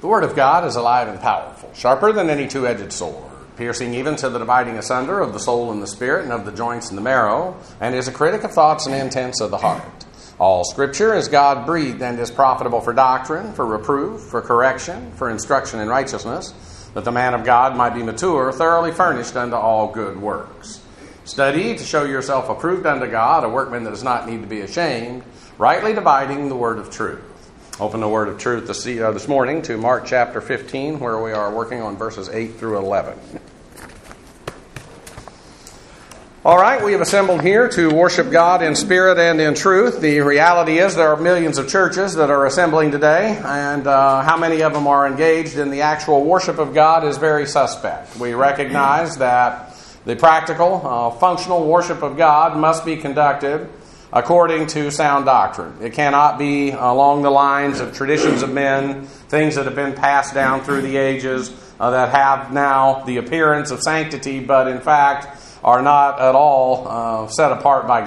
The Word of God is alive and powerful, sharper than any two-edged sword, piercing even to the dividing asunder of the soul and the spirit and of the joints and the marrow, and is a critic of thoughts and intents of the heart. All Scripture is God-breathed and is profitable for doctrine, for reproof, for correction, for instruction in righteousness, that the man of God might be mature, thoroughly furnished unto all good works. Study to show yourself approved unto God, a workman that does not need to be ashamed, rightly dividing the word of truth. Open the word of truth this morning to Mark chapter 15, where we are working on verses 8 through 11. All right, we have assembled here to worship God in spirit and in truth. The reality is there are millions of churches that are assembling today, and how many of them are engaged in the actual worship of God is very suspect. We recognize that the practical, functional worship of God must be conducted according to sound doctrine. It cannot be along the lines of traditions of men, things that have been passed down through the ages that have now the appearance of sanctity, but in fact are not at all set apart by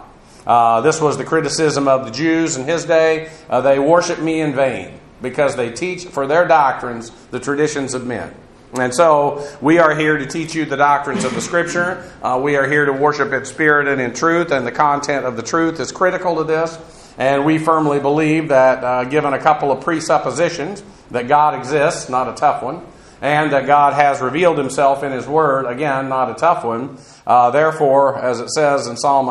God. This was the criticism of the Jews in his day. They worship me in vain because they teach for their doctrines the traditions of men. And so we are here to teach you the doctrines of the Scripture. We are here to worship in spirit and in truth, and the content of the truth is critical to this. And we firmly believe that given a couple of presuppositions, that God exists, not a tough one, and that God has revealed himself in his word, again, not a tough one. Therefore, as it says in Psalm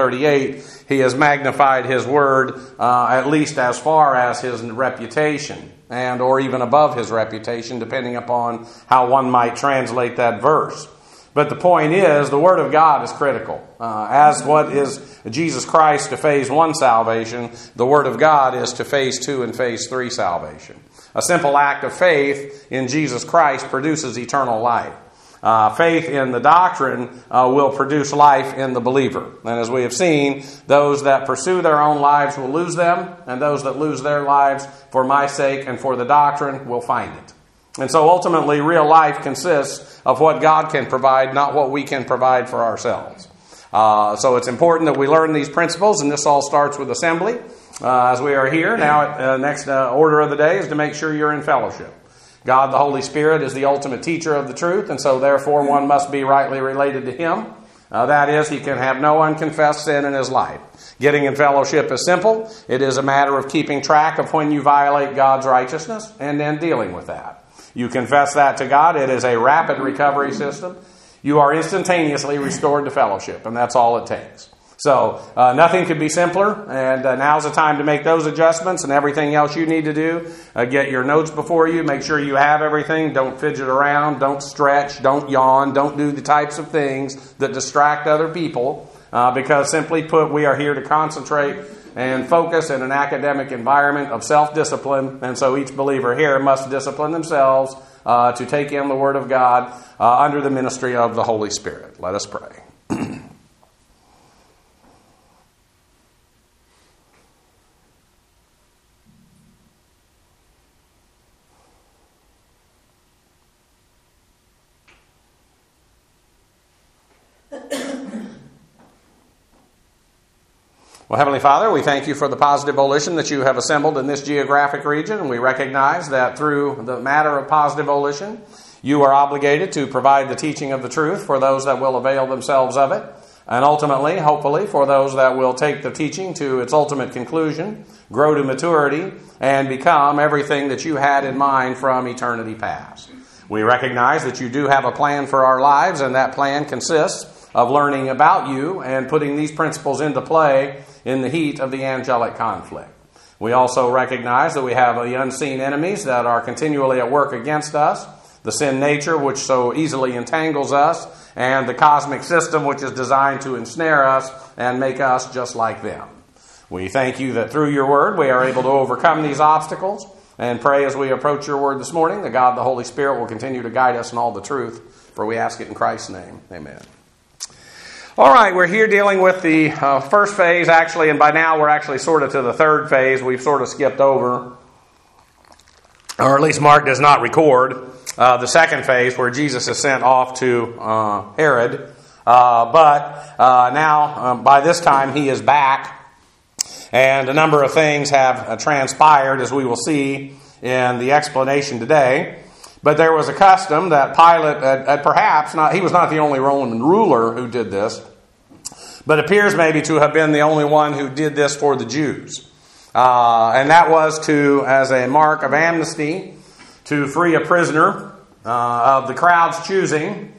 138, he has magnified his word at least as far as his reputation, and or even above his reputation, depending upon how one might translate that verse. But the point is, the Word of God is critical. As what is Jesus Christ to phase 1 salvation, the Word of God is to phase 2 and phase 3 salvation. A simple act of faith in Jesus Christ produces eternal life. Faith in the doctrine will produce life in the believer. And as we have seen, those that pursue their own lives will lose them, and those that lose their lives for my sake and for the doctrine will find it. And so ultimately, real life consists of what God can provide, not what we can provide for ourselves. So it's important that we learn these principles, and this all starts with assembly. As we are here, now next order of the day is to make sure you're in fellowship. God, the Holy Spirit, is the ultimate teacher of the truth, and so therefore one must be rightly related to him. That is, he can have no unconfessed sin in his life. Getting in fellowship is simple. It is a matter of keeping track of when you violate God's righteousness and then dealing with that. You confess that to God. It is a rapid recovery system. You are instantaneously restored to fellowship, and that's all it takes. So nothing could be simpler, and now's the time to make those adjustments and everything else you need to do. Get your notes before you. Make sure you have everything. Don't fidget around. Don't stretch. Don't yawn. Don't do the types of things that distract other people, because simply put, we are here to concentrate and focus in an academic environment of self-discipline, and so each believer here must discipline themselves to take in the Word of God under the ministry of the Holy Spirit. Let us pray. Well, Heavenly Father, we thank you for the positive volition that you have assembled in this geographic region, and we recognize that through the matter of positive volition, you are obligated to provide the teaching of the truth for those that will avail themselves of it, and ultimately, hopefully, for those that will take the teaching to its ultimate conclusion, grow to maturity, and become everything that you had in mind from eternity past. We recognize that you do have a plan for our lives, and that plan consists of learning about you and putting these principles into play in the heat of the angelic conflict. We also recognize that we have the unseen enemies that are continually at work against us, the sin nature which so easily entangles us, and the cosmic system which is designed to ensnare us and make us just like them. We thank you that through your word we are able to overcome these obstacles, and pray as we approach your word this morning that God the Holy Spirit will continue to guide us in all the truth, for we ask it in Christ's name. Amen. All right, we're here dealing with the first phase, actually, and by now we're actually sort of to the third phase. We've sort of skipped over, or at least Mark does not record, the second phase where Jesus is sent off to Herod. But now, by this time, he is back, and a number of things have transpired, as we will see in the explanation today. But there was a custom that Pilate he was not the only Roman ruler who did this, but appears maybe to have been the only one who did this for the Jews. And that was as a mark of amnesty, to free a prisoner of the crowd's choosing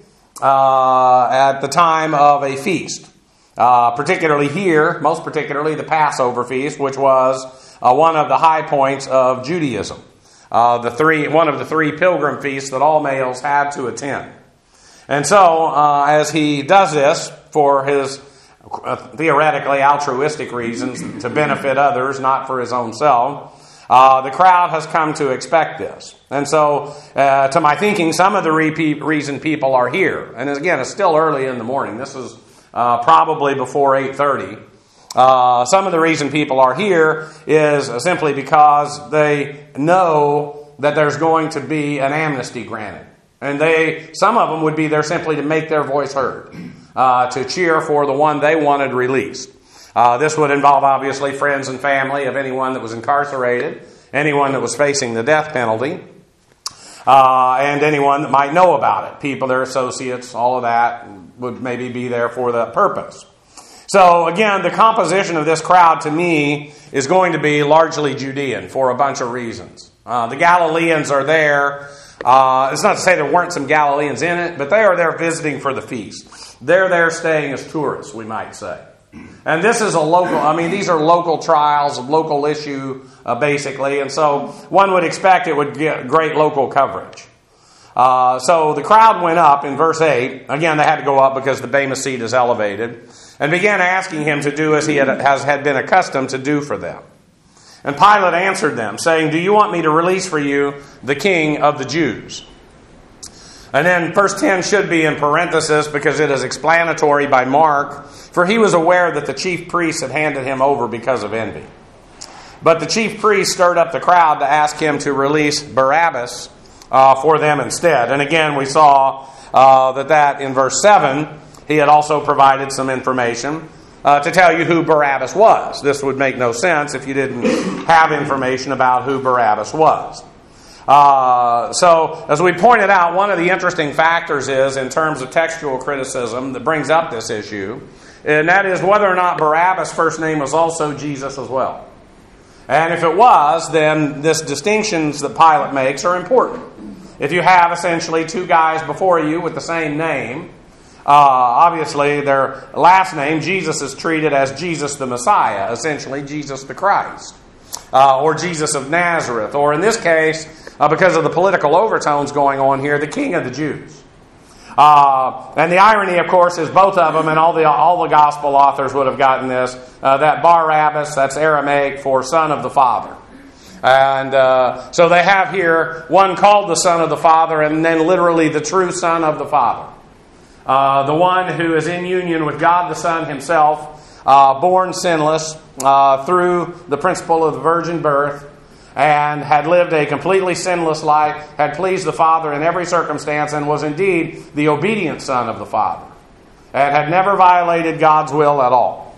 at the time of a feast. Particularly here, most particularly the Passover feast, which was one of the high points of Judaism. One of the three pilgrim feasts that all males had to attend. And so, as he does this for his theoretically altruistic reasons, to benefit others, not for his own self, the crowd has come to expect this. And so, to my thinking, some of the reason people are here, and again, it's still early in the morning. This is probably before 8:30. Some of the reason people are here is simply because they know that there's going to be an amnesty granted. And some of them would be there simply to make their voice heard, to cheer for the one they wanted released. This would involve, obviously, friends and family of anyone that was incarcerated, anyone that was facing the death penalty, and anyone that might know about it. People, their associates, all of that would maybe be there for that purpose. So, again, the composition of this crowd, to me, is going to be largely Judean for a bunch of reasons. The Galileans are there. It's not to say there weren't some Galileans in it, but they are there visiting for the feast. They're there staying as tourists, we might say. And this is these are local trials, local issue, basically. And so one would expect it would get great local coverage. So the crowd went up in verse 8. Again, they had to go up because the Bema seat is elevated. And began asking him to do as he had been accustomed to do for them. And Pilate answered them, saying, "Do you want me to release for you the King of the Jews?" And then verse 10 should be in parenthesis because it is explanatory by Mark, for he was aware that the chief priests had handed him over because of envy. But the chief priests stirred up the crowd to ask him to release Barabbas for them instead. And again, we saw that in verse 7, he had also provided some information to tell you who Barabbas was. This would make no sense if you didn't have information about who Barabbas was. So, as we pointed out, one of the interesting factors is, in terms of textual criticism, that brings up this issue, and that is whether or not Barabbas' first name was also Jesus as well. And if it was, then this distinctions that Pilate makes are important. If you have essentially two guys before you with the same name, obviously their last name, Jesus, is treated as Jesus the Messiah, essentially Jesus the Christ, or Jesus of Nazareth, or in this case, because of the political overtones going on here, the King of the Jews. And the irony, of course, is both of them, and all the gospel authors would have gotten this, that Barabbas, that's Aramaic for son of the Father. And so they have here one called the Son of the Father, and then literally the true Son of the Father. The one who is in union with God the Son himself, born sinless through the principle of the virgin birth, and had lived a completely sinless life, had pleased the Father in every circumstance, and was indeed the obedient Son of the Father, and had never violated God's will at all.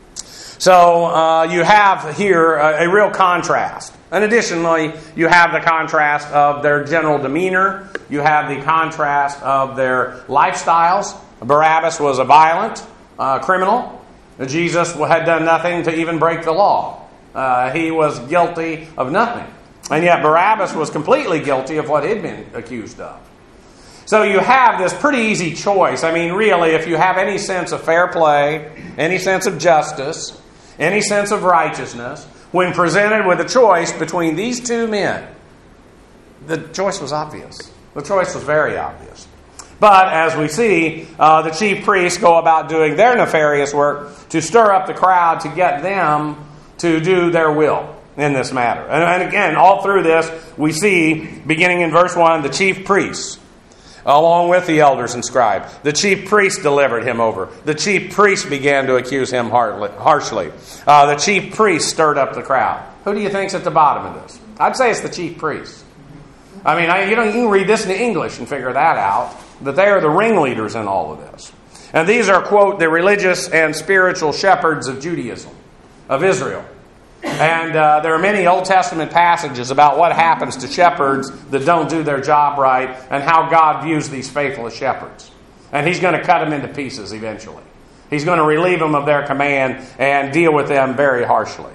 So you have here a real contrast. And additionally, you have the contrast of their general demeanor. You have the contrast of their lifestyles. Barabbas was a violent criminal. Jesus had done nothing to even break the law. He was guilty of nothing. And yet Barabbas was completely guilty of what he'd been accused of. So you have this pretty easy choice. I mean, really, if you have any sense of fair play, any sense of justice, any sense of righteousness, when presented with a choice between these two men, the choice was obvious. The choice was very obvious. But as we see, the chief priests go about doing their nefarious work to stir up the crowd to get them to do their will in this matter. And again, all through this, we see, beginning in verse 1, the chief priests, along with the elders and scribes. The chief priests delivered him over. The chief priests began to accuse him harshly. The chief priests stirred up the crowd. Who do you think's at the bottom of this? I'd say it's the chief priests. I mean, you can read this in English and figure that out, that they are the ringleaders in all of this. And these are, quote, the religious and spiritual shepherds of Judaism, of Israel. And there are many Old Testament passages about what happens to shepherds that don't do their job right and how God views these faithless shepherds. And He's going to cut them into pieces eventually. He's going to relieve them of their command and deal with them very harshly.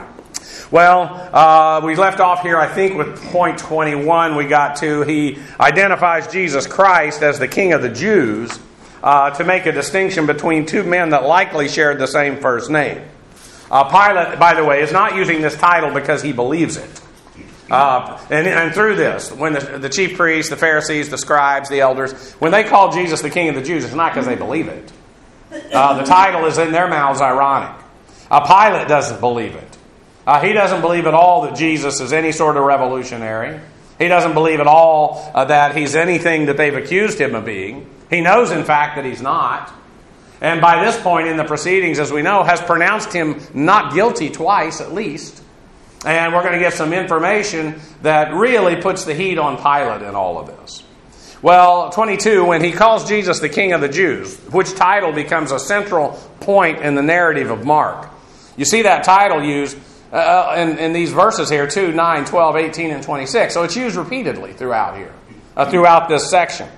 Well, we left off here, I think, with point 21 we got to. He identifies Jesus Christ as the King of the Jews to make a distinction between two men that likely shared the same first name. Pilate, by the way, is not using this title because he believes it. And through this, when the chief priests, the Pharisees, the scribes, the elders, when they call Jesus the King of the Jews, it's not because they believe it. The title is in their mouths ironic. Pilate doesn't believe it. He doesn't believe at all that Jesus is any sort of revolutionary. He doesn't believe at all that he's anything that they've accused him of being. He knows, in fact, that he's not. And by this point in the proceedings, as we know, has pronounced him not guilty twice at least. And we're going to get some information that really puts the heat on Pilate in all of this. Well, 22, when he calls Jesus the King of the Jews, which title becomes a central point in the narrative of Mark. You see that title used in these verses here, 2, 9, 12, 18, and 26. So it's used repeatedly throughout here, throughout this section.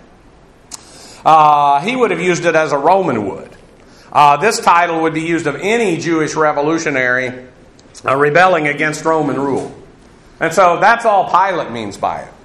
He would have used it as a Roman would. This title would be used of any Jewish revolutionary rebelling against Roman rule. And so that's all Pilate means by it.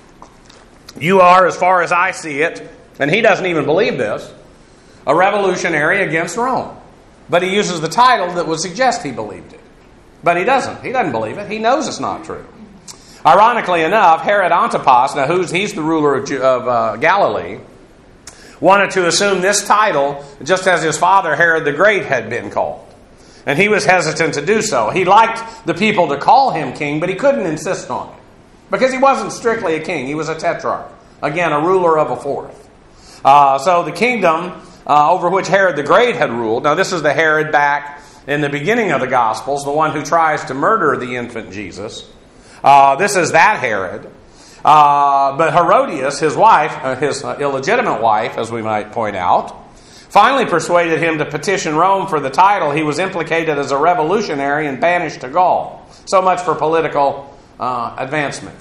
You are, as far as I see it, and he doesn't even believe this, a revolutionary against Rome. But he uses the title that would suggest he believed it. But he doesn't. He doesn't believe it. He knows it's not true. Ironically enough, Herod Antipas, now he's the ruler of Galilee, wanted to assume this title just as his father Herod the Great had been called. And he was hesitant to do so. He liked the people to call him king, but he couldn't insist on it. Because he wasn't strictly a king. He was a tetrarch. Again, a ruler of a fourth. So the kingdom over which Herod the Great had ruled, now this is the Herod back in the beginning of the Gospels, the one who tries to murder the infant Jesus. This is that Herod. But Herodias, his wife, his illegitimate wife, as we might point out, finally persuaded him to petition Rome for the title. He was implicated as a revolutionary and banished to Gaul. So much for political advancement.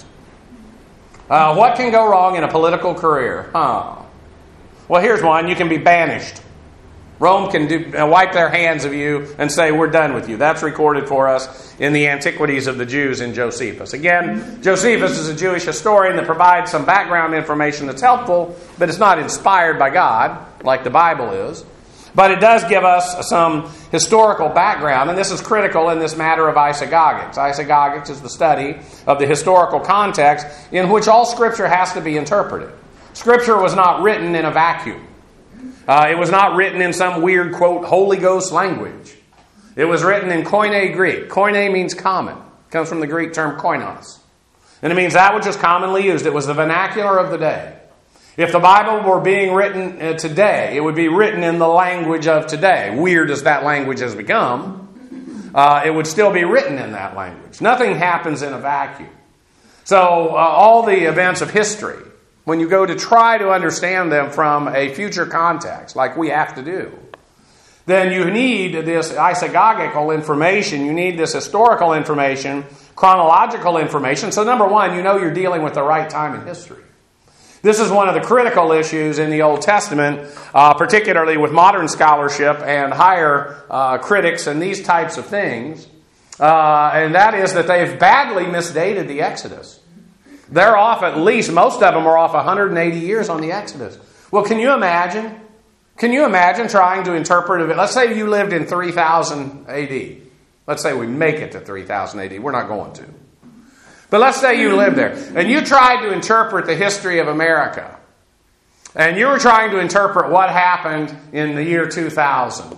What can go wrong in a political career? Well, here's one. You can be banished. Rome can wipe their hands of you and say, we're done with you. That's recorded for us in the Antiquities of the Jews in Josephus. Again, Josephus is a Jewish historian that provides some background information that's helpful, but it's not inspired by God, like the Bible is. But it does give us some historical background, and this is critical in this matter of eisegesis. Eisegesis is the study of the historical context in which all Scripture has to be interpreted. Scripture was not written in a vacuum. It was not written in some weird, quote, Holy Ghost language. It was written in Koine Greek. Koine means common. It comes from the Greek term koinos. And it means that which is commonly used. It was the vernacular of the day. If the Bible were being written today, it would be written in the language of today. Weird as that language has become, it would still be written in that language. Nothing happens in a vacuum. So all the events of history, when you go to try to understand them from a future context, like we have to do, then you need this eisegegical information, you need this historical information, chronological information. So number one, you know you're dealing with the right time in history. This is one of the critical issues in the Old Testament, particularly with modern scholarship and higher critics and these types of things, and that is that they've badly misdated the Exodus. They're off at least, most of them are off 180 years on the Exodus. Well, can you imagine? Can you imagine trying to interpret it? Let's say you lived in 3000 AD. Let's say we make it to 3000 AD. We're not going to. But let's say you lived there. And you tried to interpret the history of America. And you were trying to interpret what happened in the year 2000.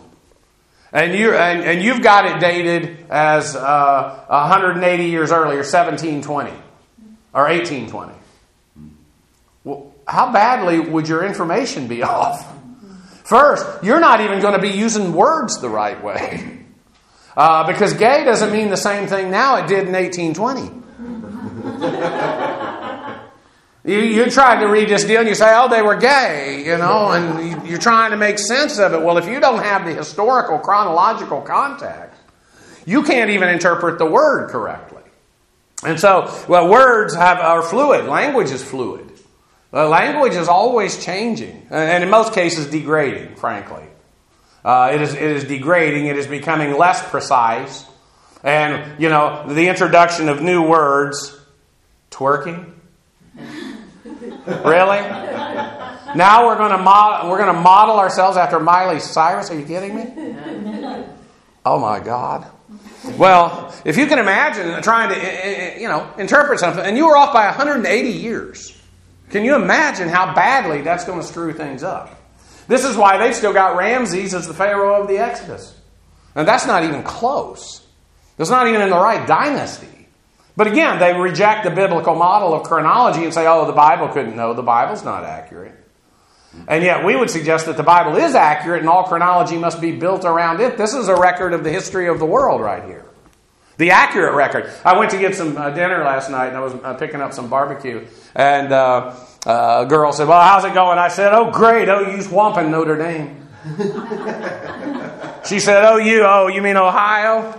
And you've got it dated as 180 years earlier, 1720. Or 1820. Well, how badly would your information be off? First, you're not even going to be using words the right way. Because gay doesn't mean the same thing now it did in 1820. You tried to read this deal and you say, oh, they were gay, and you're trying to make sense of it. Well, if you don't have the historical, chronological context, you can't even interpret the word correctly. And so, well, words are fluid. Language is fluid. Language is always changing, and in most cases degrading, frankly. It is degrading. It is becoming less precise. And, the introduction of new words, twerking? Really? Now we're going to model ourselves after Miley Cyrus? Are you kidding me? Oh my God. Well, if you can imagine trying to, interpret something, and you were off by 180 years. Can you imagine how badly that's going to screw things up? This is why they've still got Ramses as the Pharaoh of the Exodus. And that's not even close. It's not even in the right dynasty. But again, they reject the biblical model of chronology and say, oh, the Bible couldn't know. The Bible's not accurate. And yet we would suggest that the Bible is accurate and all chronology must be built around it. This is a record of the history of the world right here. The accurate record. I went to get some dinner last night and I was picking up some barbecue. And a girl said, well, how's it going? I said, oh, great. OU's whomping Notre Dame. She said, OU, you mean Ohio?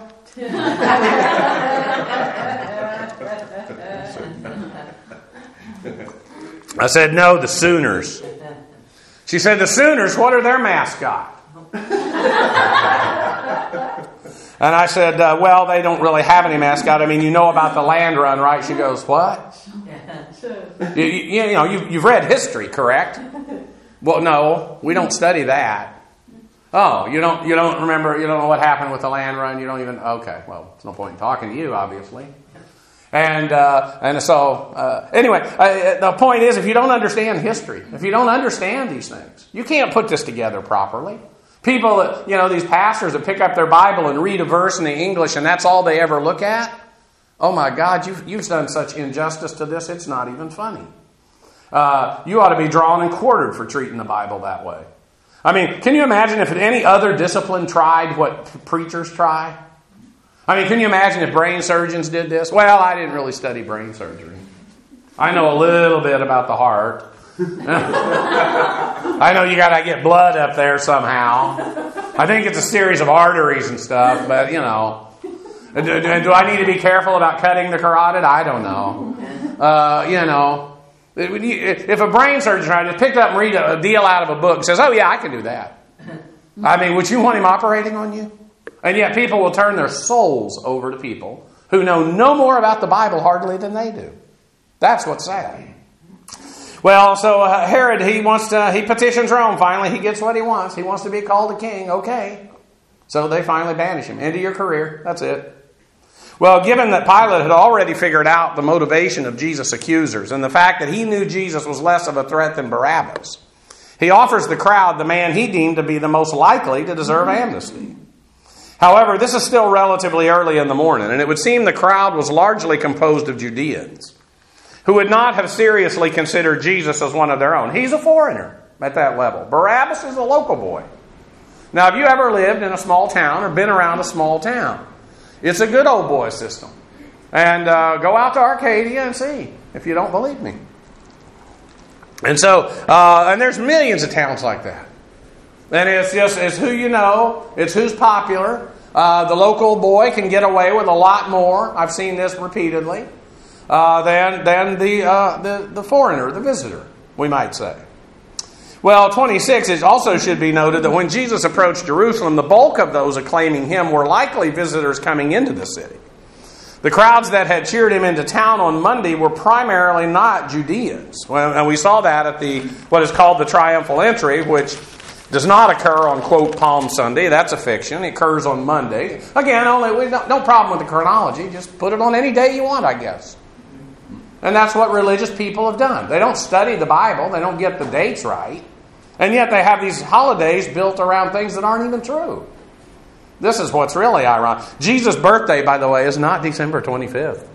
I said, no, the Sooners. She said, the Sooners, what are their mascot? And I said, well, they don't really have any mascot. I mean, you know about the land run, right? She goes, what? You've read history, correct? Well, no, we don't study that. Oh, you don't remember, you don't know what happened with the land run? You don't even, okay, well, there's no point in talking to you, obviously. And so, anyway, the point is, if you don't understand history, if you don't understand these things, you can't put this together properly. People that, these pastors that pick up their Bible and read a verse in the English and that's all they ever look at, oh my God, you've done such injustice to this, it's not even funny. You ought to be drawn and quartered for treating the Bible that way. I mean, can you imagine if any other discipline tried what preachers try? I mean, can you imagine if brain surgeons did this? Well, I didn't really study brain surgery. I know a little bit about the heart. I know you got to get blood up there somehow. I think it's a series of arteries and stuff, but, Do I need to be careful about cutting the carotid? I don't know. If a brain surgeon tried to pick up and read a deal out of a book and says, oh yeah, I can do that. I mean, would you want him operating on you? And yet people will turn their souls over to people who know no more about the Bible hardly than they do. That's what's sad. Well, so Herod, he petitions Rome. Finally, he gets what he wants. He wants to be called a king. Okay. So they finally banish him. End of your career. That's it. Well, given that Pilate had already figured out the motivation of Jesus' accusers and the fact that he knew Jesus was less of a threat than Barabbas, he offers the crowd the man he deemed to be the most likely to deserve amnesty. However, this is still relatively early in the morning, and it would seem the crowd was largely composed of Judeans who would not have seriously considered Jesus as one of their own. He's a foreigner at that level. Barabbas is a local boy. Now, have you ever lived in a small town or been around a small town? It's a good old boy system. And go out to Arcadia and see, if you don't believe me. And so, and there's millions of towns like that. And it's who you know, it's who's popular. The local boy can get away with a lot more. I've seen this repeatedly. Than the foreigner, the visitor, we might say. Well, 26, it also should be noted that when Jesus approached Jerusalem, the bulk of those acclaiming him were likely visitors coming into the city. The crowds that had cheered him into town on Monday were primarily not Judeans. And we saw that at what is called the triumphal entry, which does not occur on, quote, Palm Sunday. That's a fiction. It occurs on Monday. Again, no problem with the chronology. Just put it on any day you want, I guess. And that's what religious people have done. They don't study the Bible. They don't get the dates right. And yet they have these holidays built around things that aren't even true. This is what's really ironic. Jesus' birthday, by the way, is not December 25th.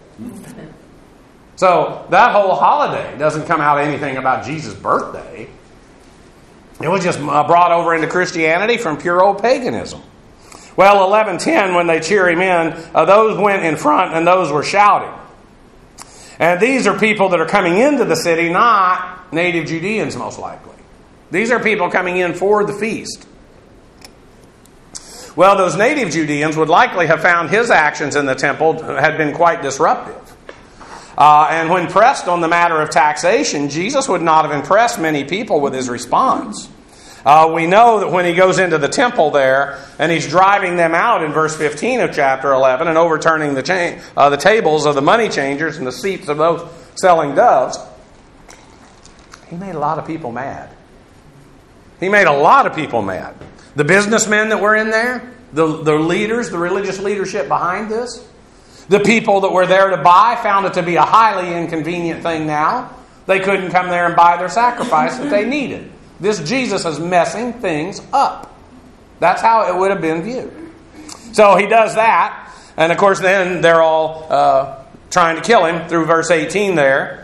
So that whole holiday doesn't come out anything about Jesus' birthday. It was just brought over into Christianity from pure old paganism. Well, 11:10, when they cheer him in, those went in front and those were shouting. And these are people that are coming into the city, not native Judeans, most likely. These are people coming in for the feast. Well, those native Judeans would likely have found his actions in the temple had been quite disruptive. And when pressed on the matter of taxation, Jesus would not have impressed many people with his response. We know that when he goes into the temple there, and he's driving them out in verse 15 of chapter 11, and overturning the tables of the money changers and the seats of those selling doves, he made a lot of people mad. He made a lot of people mad. The businessmen that were in there, the leaders, the religious leadership behind this, the people that were there to buy found it to be a highly inconvenient thing now. They couldn't come there and buy their sacrifice that they needed. This Jesus is messing things up. That's how it would have been viewed. So he does that. And of course then they're all trying to kill him through verse 18 there.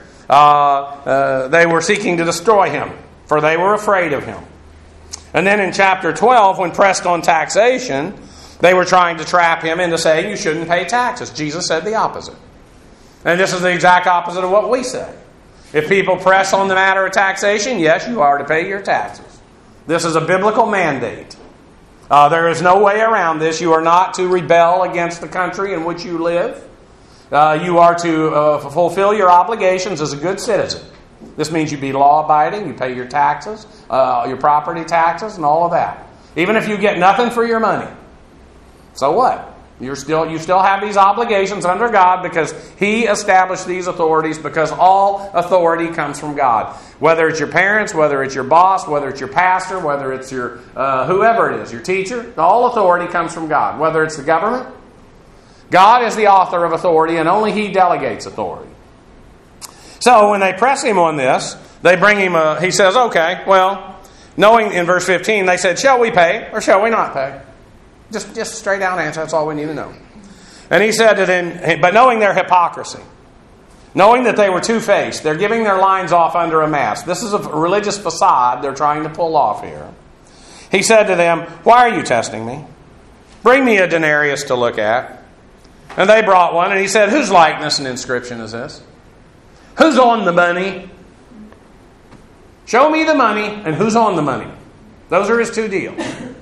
They were seeking to destroy him, for they were afraid of him. And then in chapter 12, when pressed on taxation, they were trying to trap him into saying you shouldn't pay taxes. Jesus said the opposite. And this is the exact opposite of what we say. If people press on the matter of taxation, yes, you are to pay your taxes. This is a biblical mandate. There is no way around this. You are not to rebel against the country in which you live. You are to fulfill your obligations as a good citizen. This means you be law-abiding, you pay your taxes, your property taxes, and all of that. Even if you get nothing for your money. So what? You still have these obligations under God because He established these authorities, because all authority comes from God. Whether it's your parents, whether it's your boss, whether it's your pastor, whether it's your whoever it is, your teacher, all authority comes from God. Whether it's the government, God is the author of authority, and only He delegates authority. So when they press him on this, they bring him he says, okay, well, knowing in verse 15, they said, shall we pay or shall we not pay? Just a straight down answer, that's all we need to know. And he said to them, but knowing their hypocrisy, knowing that they were two-faced, they're giving their lines off under a mask. This is a religious facade they're trying to pull off here. He said to them, why are you testing me? Bring me a denarius to look at. And they brought one, and he said, whose likeness and inscription is this? Who's on the money? Show me the money, and who's on the money? Those are his two deals.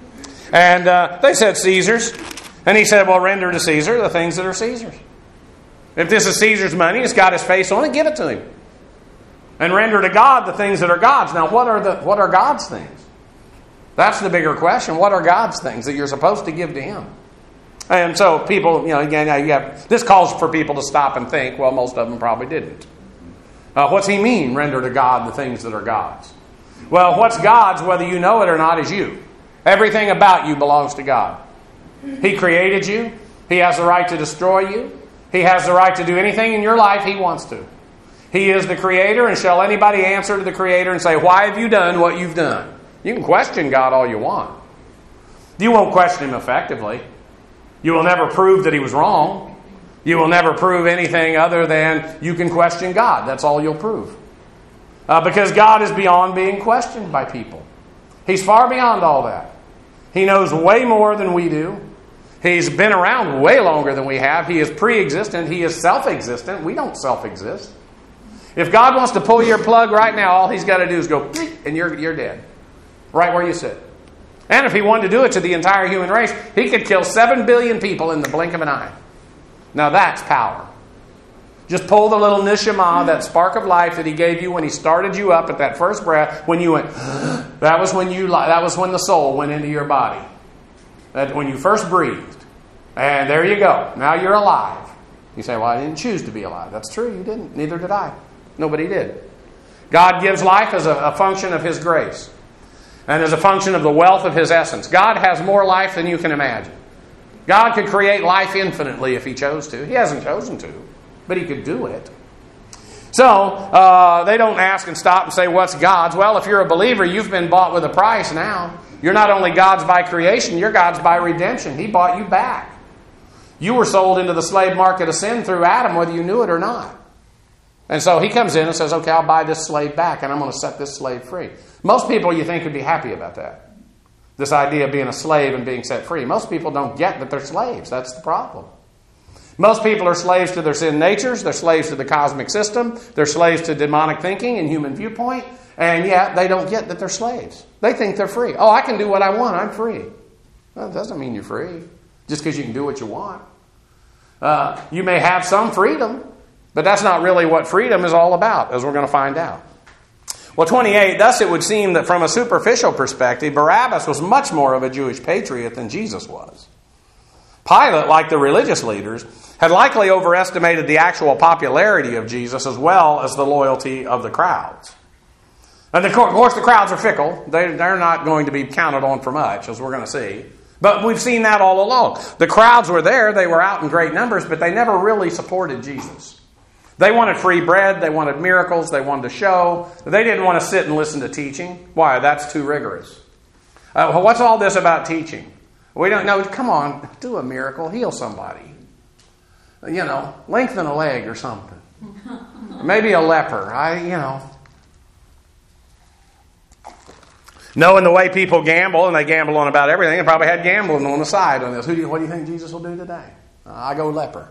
And they said, Caesar's. And he said, well, render to Caesar the things that are Caesar's. If this is Caesar's money, it's got his face on it, give it to him. And render to God the things that are God's. Now, what are God's things? That's the bigger question. What are God's things that you're supposed to give to Him? And so people, again, this calls for people to stop and think. Well, most of them probably didn't. What's He mean, render to God the things that are God's? Well, what's God's, whether you know it or not, is you. Everything about you belongs to God. He created you. He has the right to destroy you. He has the right to do anything in your life He wants to. He is the Creator, and shall anybody answer to the Creator and say, why have you done what you've done? You can question God all you want. You won't question Him effectively. You will never prove that He was wrong. You will never prove anything other than you can question God. That's all you'll prove. Because God is beyond being questioned by people. He's far beyond all that. He knows way more than we do. He's been around way longer than we have. He is pre-existent. He is self-existent. We don't self-exist. If God wants to pull your plug right now, all He's got to do is go, and you're dead. Right where you sit. And if He wanted to do it to the entire human race, He could kill 7 billion people in the blink of an eye. Now that's power. Just pull the little neshama, that spark of life that He gave you when He started you up at that first breath. When you went, that was when the soul went into your body. That when you first breathed. And there you go. Now you're alive. You say, well, I didn't choose to be alive. That's true, you didn't. Neither did I. Nobody did. God gives life as a function of His grace. And as a function of the wealth of His essence. God has more life than you can imagine. God could create life infinitely if He chose to. He hasn't chosen to, but He could do it. So, they don't ask and stop and say, what's God's? Well, if you're a believer, you've been bought with a price now. You're not only God's by creation, you're God's by redemption. He bought you back. You were sold into the slave market of sin through Adam, whether you knew it or not. And so He comes in and says, okay, I'll buy this slave back, and I'm going to set this slave free. Most people, you think, would be happy about that. This idea of being a slave and being set free. Most people don't get that they're slaves. That's the problem. Most people are slaves to their sin natures. They're slaves to the cosmic system. They're slaves to demonic thinking and human viewpoint. And yet they don't get that they're slaves. They think they're free. Oh, I can do what I want. I'm free. Well, it doesn't mean you're free just because you can do what you want. You may have some freedom, but that's not really what freedom is all about, as we're going to find out. Well, 28, thus it would seem that from a superficial perspective, Barabbas was much more of a Jewish patriot than Jesus was. Pilate, like the religious leaders, had likely overestimated the actual popularity of Jesus as well as the loyalty of the crowds. And of course, the crowds are fickle. They're not going to be counted on for much, as we're going to see. But we've seen that all along. The crowds were there. They were out in great numbers, but they never really supported Jesus. They wanted free bread. They wanted miracles. They wanted to show. They didn't want to sit and listen to teaching. Why? That's too rigorous. What's all this about teaching? We don't know. Come on, do a miracle. Heal somebody. Lengthen a leg or something. Maybe a leper. Knowing the way people gamble, and they gamble on about everything, they probably had gambling on the side on this. What do you think Jesus will do today? I go leper.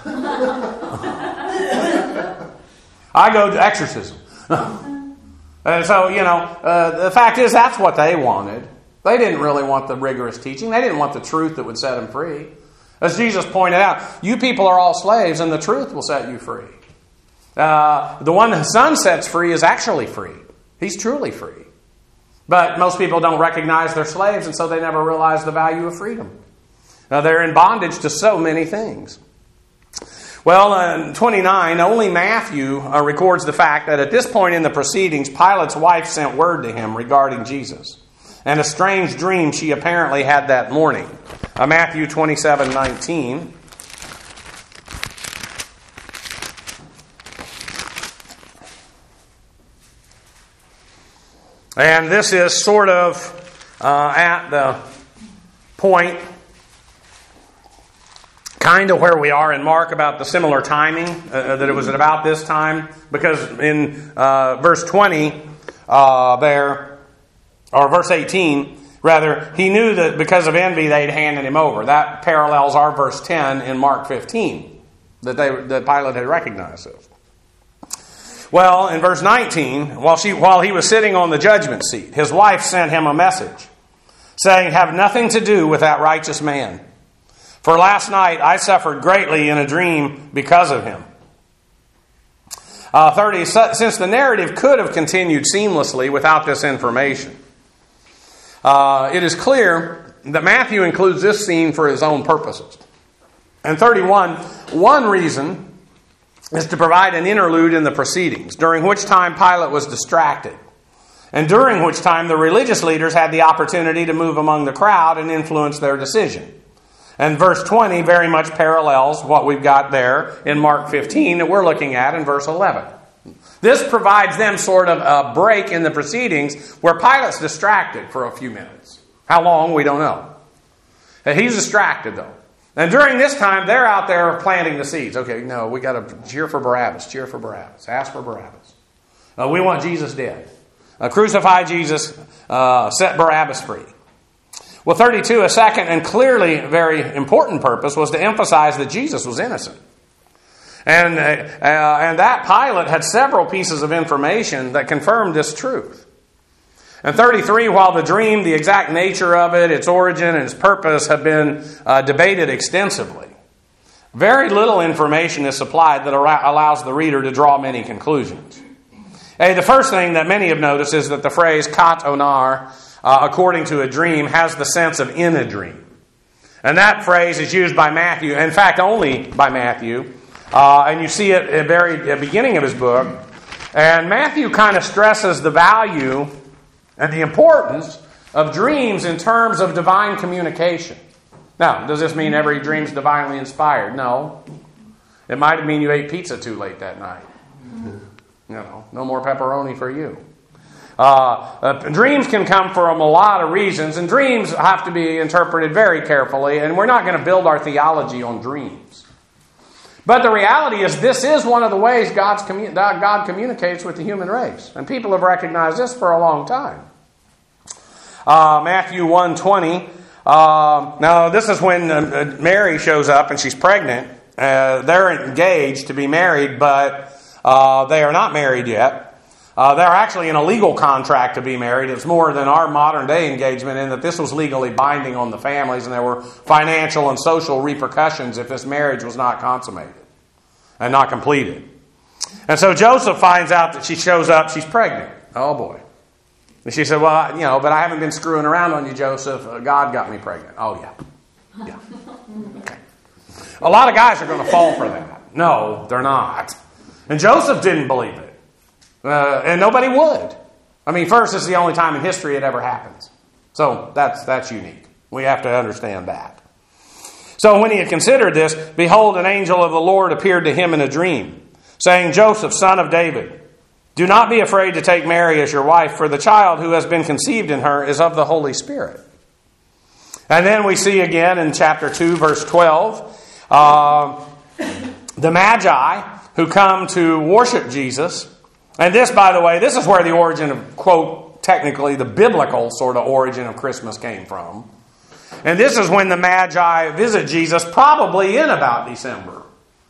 I go to exorcism. And so, the fact is that's what they wanted. They didn't really want the rigorous teaching. They didn't want the truth that would set them free. As Jesus pointed out, you people are all slaves, and the truth will set you free. The one the Son sets free is actually free. He's truly free. But most people don't recognize they're slaves, and so they never realize the value of freedom. They're in bondage to so many things. Well, in 29, only Matthew records the fact that at this point in the proceedings, Pilate's wife sent word to him regarding Jesus, and a strange dream she apparently had that morning. Matthew 27:19. And this is sort of at the point, kind of where we are in Mark about the similar timing, that it was at about this time. Because in verse 20 verse 18, rather, he knew that because of envy they'd handed him over. That parallels our verse 10 in Mark 15 that Pilate had recognized this. Well, in verse 19, while he was sitting on the judgment seat, his wife sent him a message saying, "Have nothing to do with that righteous man. For last night I suffered greatly in a dream because of him." 30, since the narrative could have continued seamlessly without this information, it is clear that Matthew includes this scene for his own purposes. And 31, one reason is to provide an interlude in the proceedings, during which time Pilate was distracted, and during which time the religious leaders had the opportunity to move among the crowd and influence their decision. And verse 20 very much parallels what we've got there in Mark 15 that we're looking at in verse 11. This provides them sort of a break in the proceedings where Pilate's distracted for a few minutes. How long, we don't know. He's distracted, though. And during this time, they're out there planting the seeds. Okay, no, we got to cheer for Barabbas, cheer for Barabbas, ask for Barabbas. We want Jesus dead. Crucify Jesus, set Barabbas free. Well, 32, a second and clearly very important purpose was to emphasize that Jesus was innocent. And that Pilate had several pieces of information that confirmed this truth. And 33, while the dream, the exact nature of it, its origin, and its purpose have been debated extensively, very little information is supplied that allows the reader to draw many conclusions. The first thing that many have noticed is that the phrase kat onar, according to a dream, has the sense of in a dream. And that phrase is used by Matthew, in fact only by Matthew, and you see it at the very beginning of his book. And Matthew kind of stresses the value and the importance of dreams in terms of divine communication. Now, does this mean every dream is divinely inspired? No. It might mean you ate pizza too late that night. No more pepperoni for you. Dreams can come from a lot of reasons, and dreams have to be interpreted very carefully, and we're not going to build our theology on dreams. But the reality is this is one of the ways God communicates with the human race. And people have recognized this for a long time. Matthew 1:20. Now, this is when Mary shows up and she's pregnant. They're engaged to be married, but they are not married yet. They're actually in a legal contract to be married. It's more than our modern day engagement in that this was legally binding on the families, and there were financial and social repercussions if this marriage was not consummated and not completed. And so Joseph finds out that she shows up, she's pregnant. Oh boy. And she said, well, but I haven't been screwing around on you, Joseph. God got me pregnant. Oh yeah. Yeah. Okay. A lot of guys are going to fall for that. No, they're not. And Joseph didn't believe it. And nobody would. I mean, first, it's the only time in history it ever happens. So that's unique. We have to understand that. So when he had considered this, behold, an angel of the Lord appeared to him in a dream, saying, Joseph, son of David, do not be afraid to take Mary as your wife, for the child who has been conceived in her is of the Holy Spirit. And then we see again in chapter 2, verse 12, the Magi who come to worship Jesus. And this, by the way, this is where the origin of, quote, technically the biblical sort of origin of Christmas came from. And this is when the Magi visit Jesus, probably in about December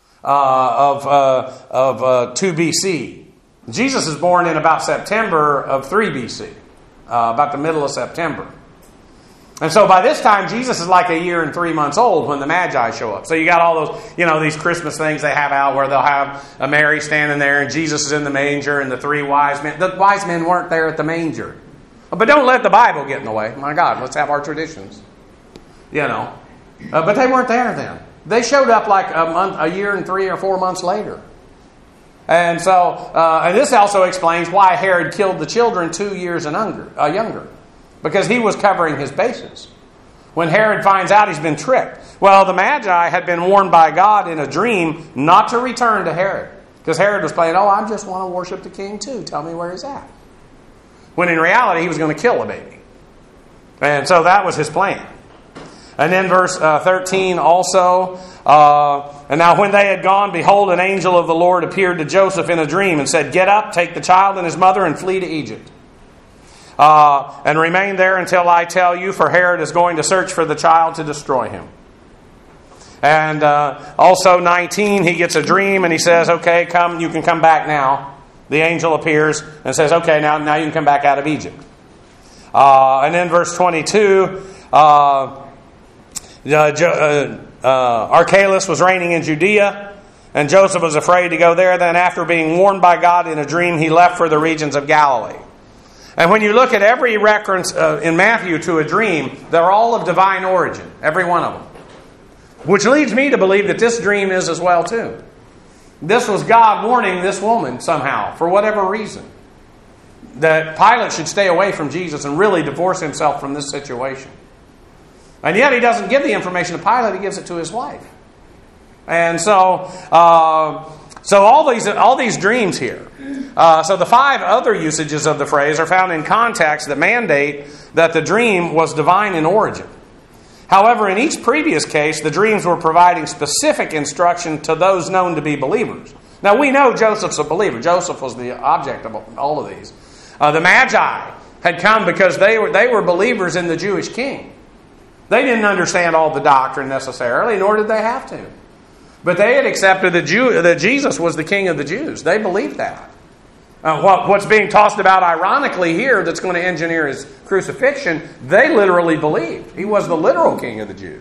of 2 BC. Jesus is born in about September of 3 BC, about the middle of September. And so by this time, Jesus is like a year and 3 months old when the Magi show up. So you got all those, these Christmas things they have out where they'll have a Mary standing there and Jesus is in the manger and the 3 wise men. The wise men weren't there at the manger. But don't let the Bible get in the way. My God, let's have our traditions. But they weren't there then. They showed up like a year and 3 or 4 months later. And so, and this also explains why Herod killed the children 2 years and younger. Because he was covering his bases. When Herod finds out he's been tricked. Well, the Magi had been warned by God in a dream not to return to Herod. Because Herod was playing, I just want to worship the king too. Tell me where he's at. When in reality, he was going to kill a baby. And so that was his plan. And then verse 13 also, and now when they had gone, behold, an angel of the Lord appeared to Joseph in a dream and said, get up, take the child and his mother and flee to Egypt. And remain there until I tell you, for Herod is going to search for the child to destroy him. And also 19, he gets a dream and he says, okay, come, you can come back now. The angel appears and says, okay, now you can come back out of Egypt. And then verse 22, Archelaus was reigning in Judea, and Joseph was afraid to go there. Then after being warned by God in a dream, he left for the regions of Galilee. And when you look at every reference in Matthew to a dream, they're all of divine origin, every one of them. Which leads me to believe that this dream is as well too. This was God warning this woman somehow, for whatever reason, that Pilate should stay away from Jesus and really divorce himself from this situation. And yet he doesn't give the information to Pilate, he gives it to his wife. And so all these dreams here. So the 5 other usages of the phrase are found in contexts that mandate that the dream was divine in origin. However, in each previous case, the dreams were providing specific instruction to those known to be believers. Now we know Joseph's a believer. Joseph was the object of all of these. The Magi had come because they were believers in the Jewish king. They didn't understand all the doctrine necessarily, nor did they have to. But they had accepted that Jesus was the King of the Jews. They believed that. What's being tossed about ironically here that's going to engineer his crucifixion, they literally believed. He was the literal King of the Jews.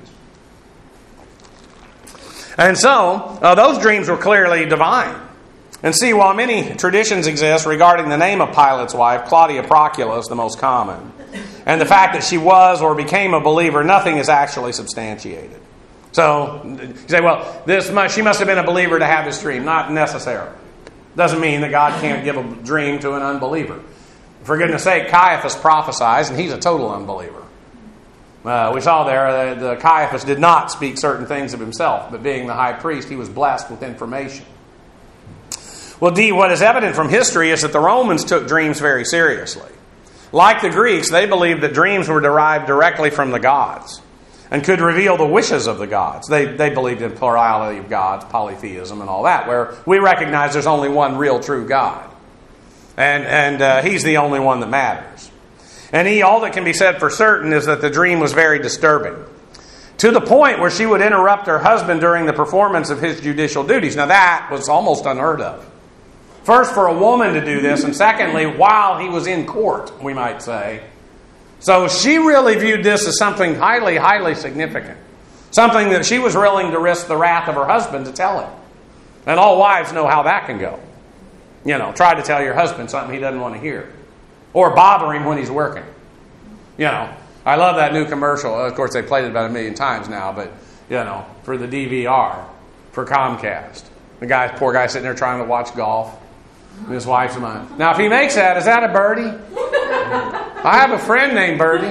And so, those dreams were clearly divine. And see, while many traditions exist regarding the name of Pilate's wife, Claudia Procula is the most common. And the fact that she was or became a believer, nothing is actually substantiated. So, you say, well, she must have been a believer to have this dream. Not necessarily. Doesn't mean that God can't give a dream to an unbeliever. For goodness sake, Caiaphas prophesies, and he's a total unbeliever. We saw there that Caiaphas did not speak certain things of himself, but being the high priest, he was blessed with information. Well, what is evident from history is that the Romans took dreams very seriously. Like the Greeks, they believed that dreams were derived directly from the gods and could reveal the wishes of the gods. They believed in plurality of gods, polytheism, and all that, where we recognize there's only one real true God. And He's the only one that matters. And all that can be said for certain is that the dream was very disturbing, to the point where she would interrupt her husband during the performance of his judicial duties. Now that was almost unheard of. First, for a woman to do this, and secondly, while he was in court, we might say. So she really viewed this as something highly, highly significant. Something that she was willing to risk the wrath of her husband to tell him. And all wives know how that can go. You know, try to tell your husband something he doesn't want to hear. Or bother him when he's working. You know, I love that new commercial. Of course, they played it about 1 million times now, but, you know, for the DVR, for Comcast. The poor guy sitting there trying to watch golf. And his wife's mine. Now, if he makes that, is that a birdie? I have a friend named Birdie.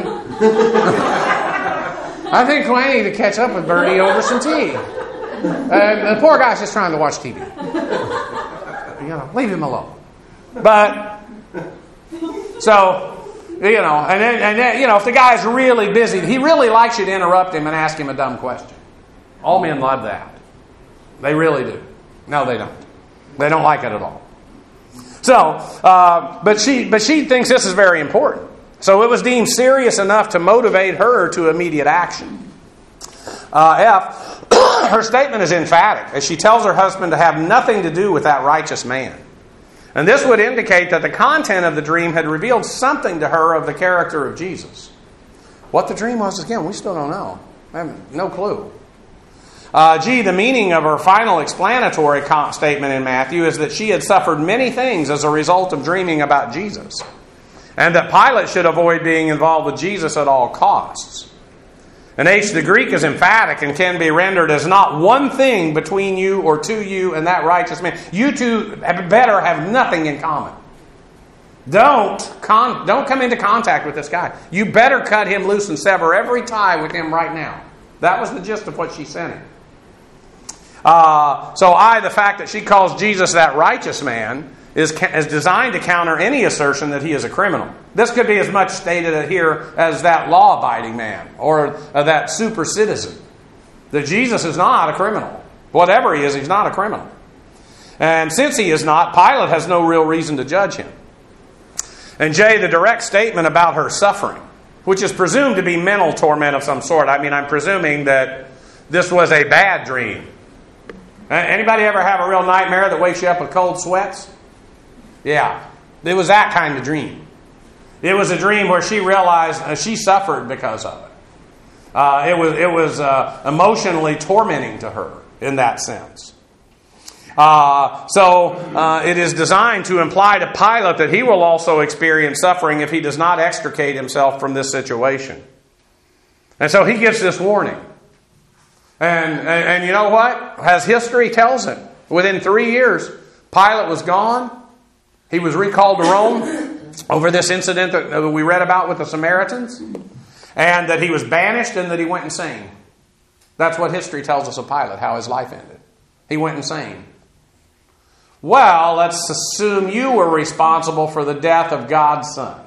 I think I need to catch up with Birdie over some tea. The poor guy's just trying to watch TV. You know, leave him alone. But, so, you know, and then, you know, if the guy's really busy, he really likes you to interrupt him and ask him a dumb question. All men love that. They really do. No, they don't. They don't like it at all. So, but she thinks this is very important. So it was deemed serious enough to motivate her to immediate action. F, her statement is emphatic as she tells her husband to have nothing to do with that righteous man. And this would indicate that the content of the dream had revealed something to her of the character of Jesus. What the dream was, again, we still don't know. I have no clue. The meaning of her final explanatory statement in Matthew is that she had suffered many things as a result of dreaming about Jesus, and that Pilate should avoid being involved with Jesus at all costs. And H, the Greek is emphatic and can be rendered as not one thing between you or to you and that righteous man. You two better have nothing in common. Don't come into contact with this guy. You better cut him loose and sever every tie with him right now. That was the gist of what she sent him. The fact that she calls Jesus that righteous man is designed to counter any assertion that he is a criminal. This could be as much stated here as that law-abiding man or that super citizen. That Jesus is not a criminal. Whatever he is, he's not a criminal. And since he is not, Pilate has no real reason to judge him. And J, the direct statement about her suffering, which is presumed to be mental torment of some sort. I mean, I'm presuming that this was a bad dream. Anybody ever have a real nightmare that wakes you up with cold sweats? Yeah, it was that kind of dream. It was a dream where she realized she suffered because of it. It was emotionally tormenting to her in that sense. It is designed to imply to Pilate that he will also experience suffering if he does not extricate himself from this situation. And so he gives this warning. And you know what? As history tells it, within 3 years, Pilate was gone. He was recalled to Rome over this incident that we read about with the Samaritans. And that he was banished and that he went insane. That's what history tells us of Pilate, how his life ended. He went insane. Well, let's assume you were responsible for the death of God's Son.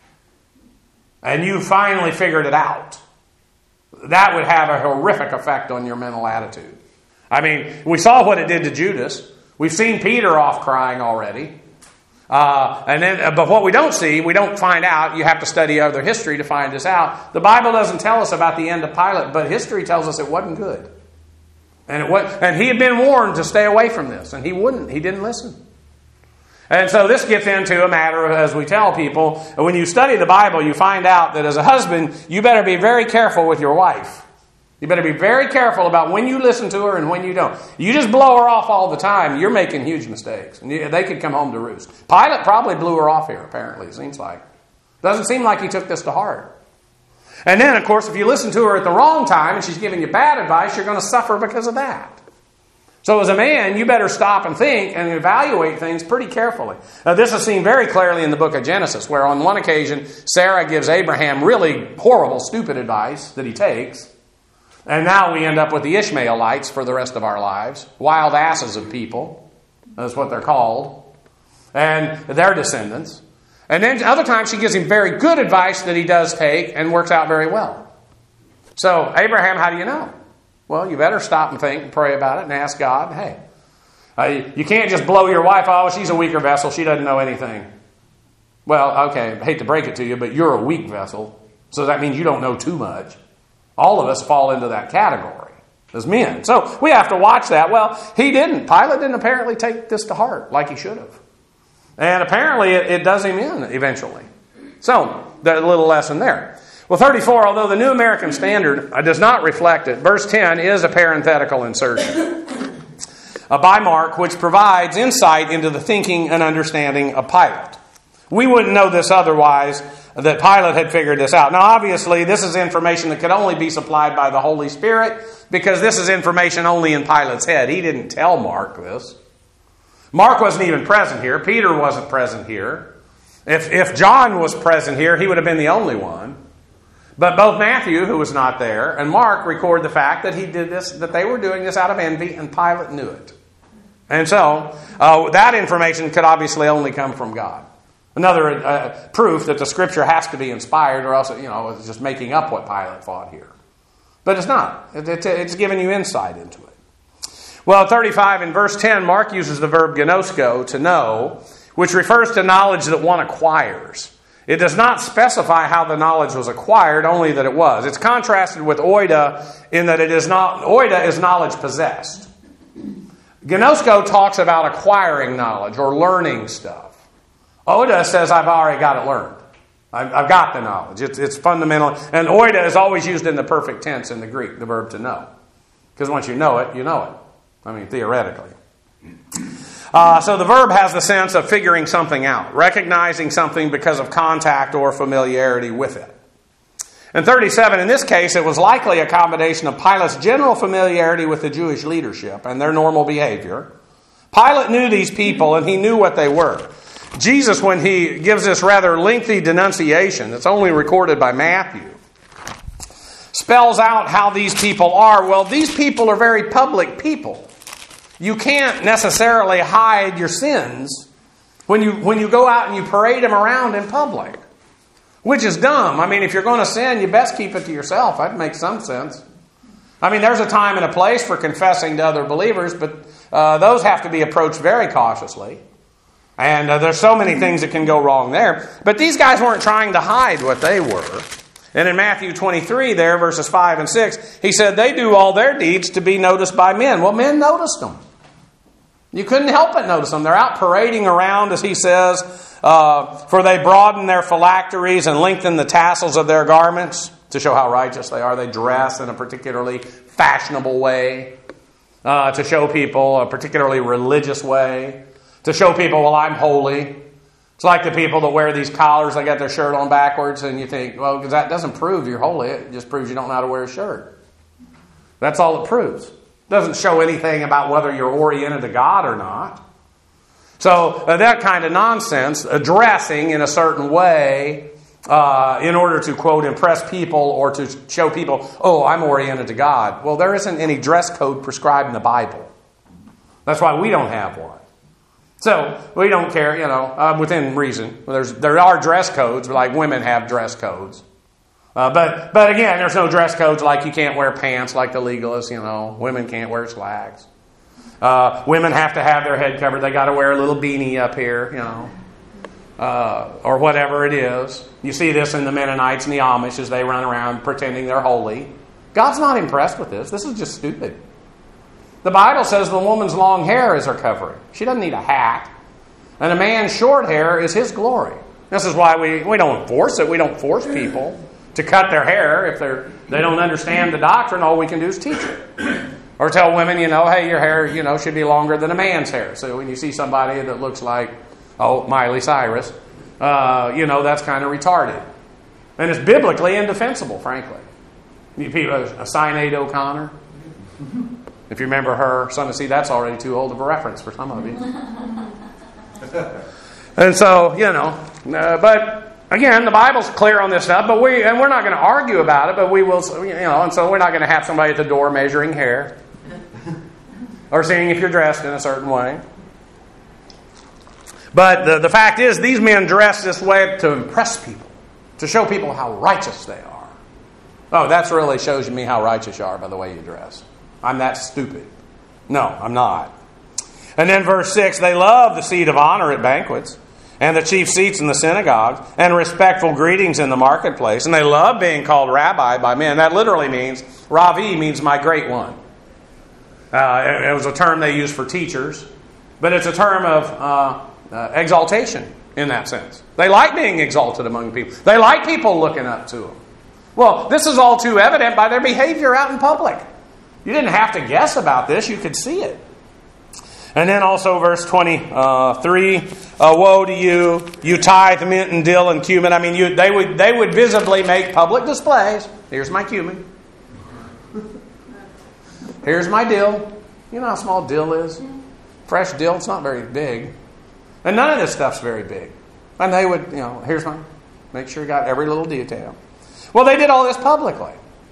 And you finally figured it out. That would have a horrific effect on your mental attitude. I mean, we saw what it did to Judas. We've seen Peter off crying already. But what we don't see, we don't find out. You have to study other history to find this out. The Bible doesn't tell us about the end of Pilate, but history tells us it wasn't good. And he had been warned to stay away from this, and he wouldn't. He didn't listen. And so this gets into a matter of, as we tell people, when you study the Bible, you find out that as a husband, you better be very careful with your wife. You better be very careful about when you listen to her and when you don't. You just blow her off all the time, you're making huge mistakes. And they could come home to roost. Pilate probably blew her off here, apparently, it seems like. Doesn't seem like he took this to heart. And then, of course, if you listen to her at the wrong time and she's giving you bad advice, you're going to suffer because of that. So as a man, you better stop and think and evaluate things pretty carefully. Now, this is seen very clearly in the book of Genesis, where on one occasion, Sarah gives Abraham really horrible, stupid advice that he takes. And now we end up with the Ishmaelites for the rest of our lives. Wild asses of people. That's what they're called. And their descendants. And then other times she gives him very good advice that he does take and works out very well. So, Abraham, how do you know? Well, you better stop and think and pray about it and ask God, hey, you can't just blow your wife, oh, she's a weaker vessel, she doesn't know anything. Well, okay, I hate to break it to you, but you're a weak vessel, so that means you don't know too much. All of us fall into that category as men. So we have to watch that. Well, he didn't. Pilate didn't apparently take this to heart like he should have. And apparently it does him in eventually. So, the little lesson there. Well, 34, although the New American Standard does not reflect it, verse 10 is a parenthetical insertion by Mark, which provides insight into the thinking and understanding of Pilate. We wouldn't know this otherwise, that Pilate had figured this out. Now, obviously, this is information that could only be supplied by the Holy Spirit, because this is information only in Pilate's head. He didn't tell Mark this. Mark wasn't even present here. Peter wasn't present here. If John was present here, he would have been the only one. But both Matthew, who was not there, and Mark record the fact that he did this, that they were doing this out of envy, and Pilate knew it. And so, that information could obviously only come from God. Another proof that the Scripture has to be inspired, or else, it's just making up what Pilate thought here. But it's not. It's giving you insight into it. Well, 35 in verse 10, Mark uses the verb gnosko, to know, which refers to knowledge that one acquires. It does not specify how the knowledge was acquired, only that it was. It's contrasted with oida in that oida is knowledge possessed. Gnosko talks about acquiring knowledge or learning stuff. Oida says, I've already got it learned. I've got the knowledge. It's fundamental. And oida is always used in the perfect tense in the Greek, the verb to know. Because once you know it, you know it. I mean, theoretically. So the verb has the sense of figuring something out, recognizing something because of contact or familiarity with it. And 37, in this case, it was likely a combination of Pilate's general familiarity with the Jewish leadership and their normal behavior. Pilate knew these people and he knew what they were. Jesus, when he gives this rather lengthy denunciation, that's only recorded by Matthew, spells out how these people are. Well, these people are very public people. You can't necessarily hide your sins when you go out and you parade them around in public, which is dumb. I mean, if you're going to sin, you best keep it to yourself. That makes some sense. I mean, there's a time and a place for confessing to other believers, but those have to be approached very cautiously. And there's so many things that can go wrong there. But these guys weren't trying to hide what they were. And in Matthew 23 there, verses 5 and 6, he said they do all their deeds to be noticed by men. Well, men noticed them. You couldn't help but notice them. They're out parading around, as he says, for they broaden their phylacteries and lengthen the tassels of their garments to show how righteous they are. They dress in a particularly fashionable way to show people a particularly religious way, to show people, well, I'm holy. It's like the people that wear these collars, they got their shirt on backwards, and you think, well, because that doesn't prove you're holy. It just proves you don't know how to wear a shirt. That's all it proves. Doesn't show anything about whether you're oriented to God or not. So that kind of nonsense, dressing in a certain way in order to, quote, impress people or to show people, oh, I'm oriented to God. Well, there isn't any dress code prescribed in the Bible. That's why we don't have one. So we don't care, within reason. There are dress codes, like women have dress codes. But again, there's no dress codes like you can't wear pants like the legalists, Women can't wear slacks. Women have to have their head covered. They got to wear a little beanie up here, or whatever it is. You see this in the Mennonites and the Amish as they run around pretending they're holy. God's not impressed with this. This is just stupid. The Bible says the woman's long hair is her covering. She doesn't need a hat. And a man's short hair is his glory. This is why we don't enforce it. We don't force people to cut their hair. If they don't understand the doctrine, all we can do is teach it. Or tell women, hey, your hair, should be longer than a man's hair. So when you see somebody that looks like, Miley Cyrus, that's kind of retarded. And it's biblically indefensible, frankly. Sinead O'Connor. If you remember her, that's already too old of a reference for some of you. And so, but again, the Bible's clear on this stuff, but we're not going to argue about it, but we will, and so we're not going to have somebody at the door measuring hair or seeing if you're dressed in a certain way. But the fact is, these men dress this way to impress people, to show people how righteous they are. Oh, that really shows me how righteous you are by the way you dress. I'm that stupid. No, I'm not. And then verse 6, they love the seat of honor at banquets and the chief seats in the synagogues and respectful greetings in the marketplace. And they love being called rabbi by men. That literally means, Ravi means my great one. It was a term they used for teachers. But it's a term of exaltation in that sense. They like being exalted among people. They like people looking up to them. Well, this is all too evident by their behavior out in public. You didn't have to guess about this. You could see it. And then also verse 23, woe to you, you tithe mint and dill and cumin. I mean, they would visibly make public displays. Here's my cumin. Here's my dill. You know how small dill is? Fresh dill, it's not very big. And none of this stuff's very big. And they would, here's mine. Make sure you got every little detail. Well, they did all this publicly.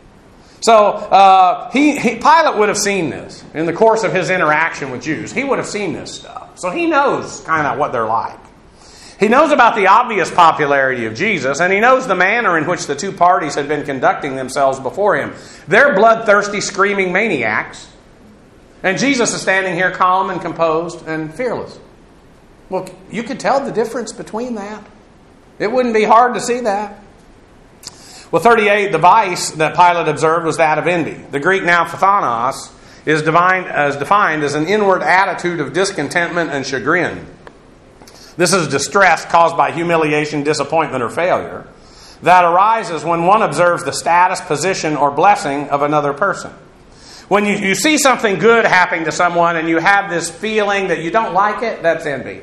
So Pilate would have seen this in the course of his interaction with Jews. He would have seen this stuff. So he knows kind of what they're like. He knows about the obvious popularity of Jesus, and he knows the manner in which the two parties had been conducting themselves before him. They're bloodthirsty, screaming maniacs. And Jesus is standing here calm and composed and fearless. Well, you could tell the difference between that. It wouldn't be hard to see that. Well, 38, the vice that Pilate observed was that of envy. The Greek nauphthanos is defined as an inward attitude of discontentment and chagrin. This is distress caused by humiliation, disappointment, or failure that arises when one observes the status, position, or blessing of another person. When you see something good happening to someone and you have this feeling that you don't like it, that's envy.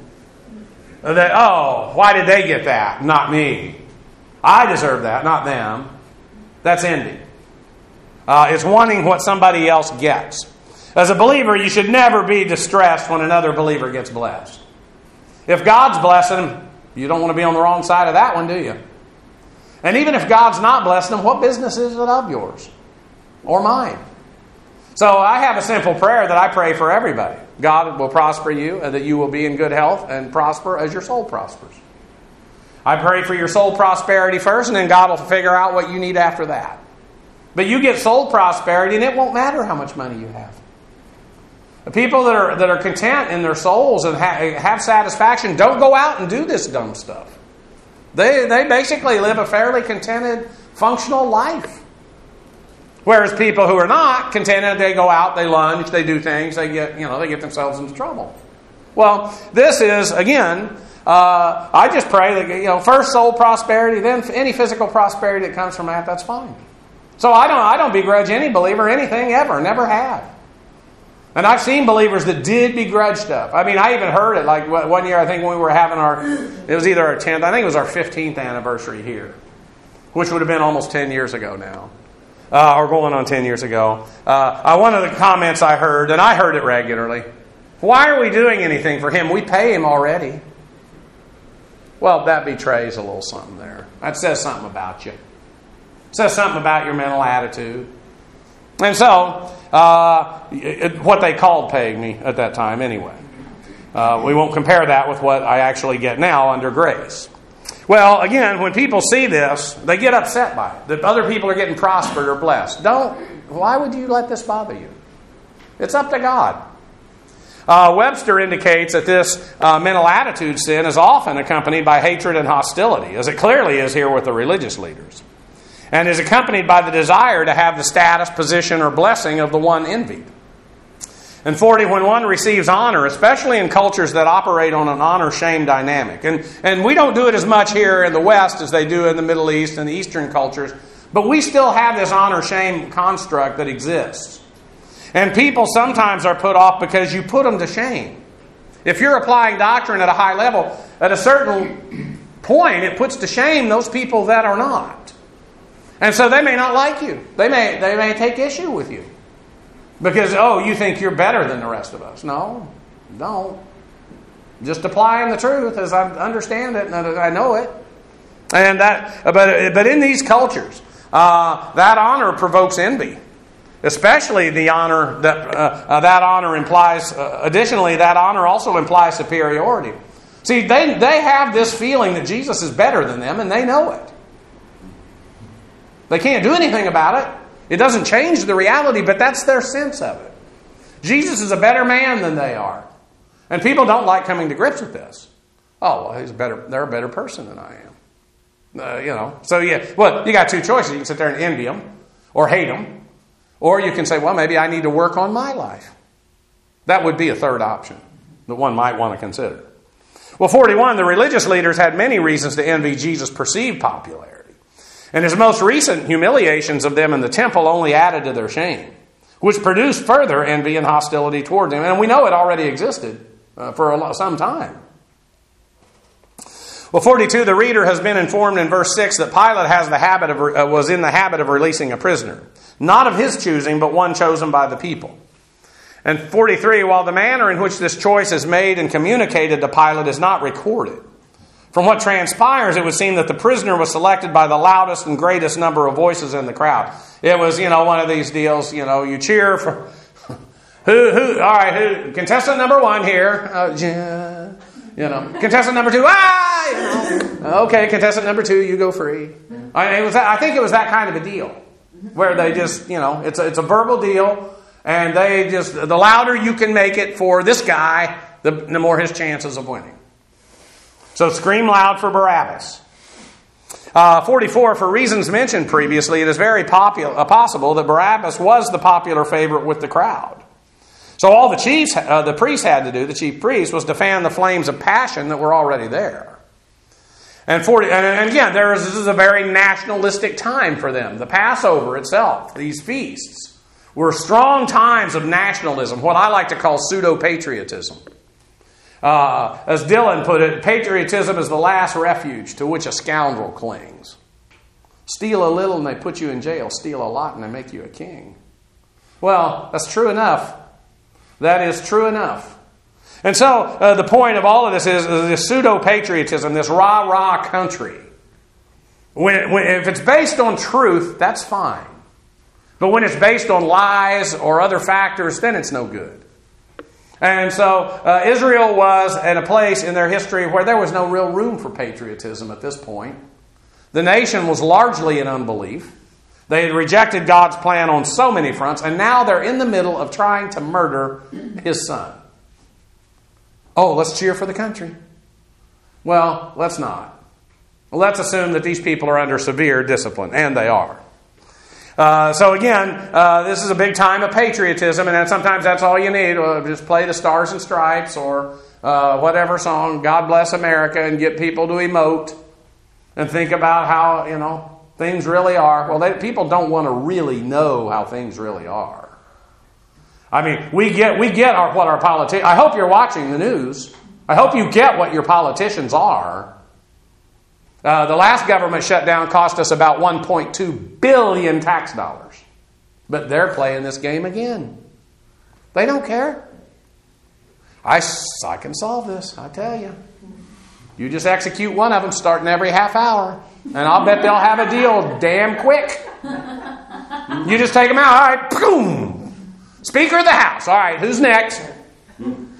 That, why did they get that? Not me. I deserve that, not them. That's envy. It's wanting what somebody else gets. As a believer, you should never be distressed when another believer gets blessed. If God's blessing them, you don't want to be on the wrong side of that one, do you? And even if God's not blessing them, what business is it of yours or mine? So I have a simple prayer that I pray for everybody. God will prosper you, and that you will be in good health and prosper as your soul prospers. I pray for your soul prosperity first, and then God will figure out what you need after that. But you get soul prosperity, and it won't matter how much money you have. The people that are content in their souls and have satisfaction don't go out and do this dumb stuff. They basically live a fairly contented, functional life. Whereas people who are not contented, they go out, they lunge, they do things, they get themselves into trouble. Well, this is, again, I just pray that, first soul prosperity, then any physical prosperity that comes from that, that's fine. So I don't begrudge any believer anything ever, never have. And I've seen believers that did begrudge stuff. I mean, I even heard it, like one year, I think when we were having it was either our 10th, I think it was our 15th anniversary here, which would have been almost 10 years ago now. Or going on 10 years ago. One of the comments I heard, and I heard it regularly, why are we doing anything for him? We pay him already. Well, that betrays a little something there. That says something about you. It says something about your mental attitude. And so, what they called paying me at that time anyway. We won't compare that with what I actually get now under grace. Well, again, when people see this, they get upset by it. That other people are getting prospered or blessed. Why would you let this bother you? It's up to God. Webster indicates that this mental attitude sin is often accompanied by hatred and hostility, as it clearly is here with the religious leaders, and is accompanied by the desire to have the status, position, or blessing of the one envied. And 40, when one receives honor, especially in cultures that operate on an honor-shame dynamic, and we don't do it as much here in the West as they do in the Middle East and the Eastern cultures, but we still have this honor-shame construct that exists. And people sometimes are put off because you put them to shame. If you're applying doctrine at a high level, at a certain point, it puts to shame those people that are not. And so they may not like you. They may take issue with you. Because, you think you're better than the rest of us. No, don't. Just applying the truth as I understand it and I know it. And but in these cultures, that honor provokes envy. Especially the honor that honor implies. Additionally, that honor also implies superiority. See, they have this feeling that Jesus is better than them, and they know it. They can't do anything about it. It doesn't change the reality, but that's their sense of it. Jesus is a better man than they are. And people don't like coming to grips with this. He's better. They're a better person than I am. So you got two choices. You can sit there and envy them or hate them. Or you can say, maybe I need to work on my life. That would be a third option that one might want to consider. Well, 41, the religious leaders had many reasons to envy Jesus' perceived popularity. And his most recent humiliations of them in the temple only added to their shame, which produced further envy and hostility toward them. And we know it already existed for some time. Well, 42, the reader has been informed in verse 6 that Pilate was in the habit of releasing a prisoner, not of his choosing, but one chosen by the people. And 43, while the manner in which this choice is made and communicated to Pilate is not recorded, from what transpires, it would seem that the prisoner was selected by the loudest and greatest number of voices in the crowd. It was, one of these deals, you cheer for who, contestant number 1 here, contestant number 2, okay, contestant number 2, you go free. I think it was that kind of a deal, where they just, it's a verbal deal, and they just, the louder you can make it for this guy, the more his chances of winning. So scream loud for Barabbas. 44, for reasons mentioned previously, it is very possible that Barabbas was the popular favorite with the crowd. So all the priests had to do, the chief priest, was to fan the flames of passion that were already there. And again, this is a very nationalistic time for them. The Passover itself, these feasts, were strong times of nationalism, what I like to call pseudo-patriotism. As Dylan put it, patriotism is the last refuge to which a scoundrel clings. Steal a little and they put you in jail. Steal a lot and they make you a king. Well, that's true enough. That is true enough. And so the point of all of this is this pseudo-patriotism, this rah-rah country. If it's based on truth, that's fine. But when it's based on lies or other factors, then it's no good. And so Israel was at a place in their history where there was no real room for patriotism at this point. The nation was largely in unbelief. They had rejected God's plan on so many fronts, and now they're in the middle of trying to murder his son. Oh, let's cheer for the country. Well, let's not. Let's assume that these people are under severe discipline, and they are. So again, this is a big time of patriotism, and then sometimes that's all you need. Just play the Stars and Stripes or whatever song, God Bless America, and get people to emote and think about how, things really are. Well, people don't want to really know how things really are. I mean, we get what our politicians... I hope you're watching the news. I hope you get what your politicians are. The last government shutdown cost us about $1.2 billion tax dollars. But they're playing this game again. They don't care. I can solve this, I tell you. You just execute one of them starting every half hour. And I'll bet they'll have a deal damn quick. You just take them out. All right, boom. Speaker of the House. All right, who's next? And